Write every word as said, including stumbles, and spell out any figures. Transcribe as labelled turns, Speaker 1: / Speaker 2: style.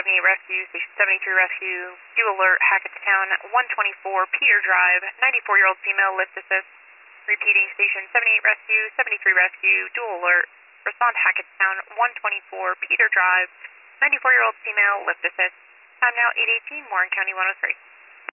Speaker 1: seventy-eight Rescue, Station seventy-three Rescue, do alert Hackettstown, one twenty-four Peter Drive, ninety-four-year-old female, lift assist. Repeating, Station seventy-eight Rescue, seventy-three Rescue, dual alert, respond Hackettstown, one twenty-four Peter Drive, ninety-four-year-old female, lift assist. Time now eight eighteen, Warren County one oh three.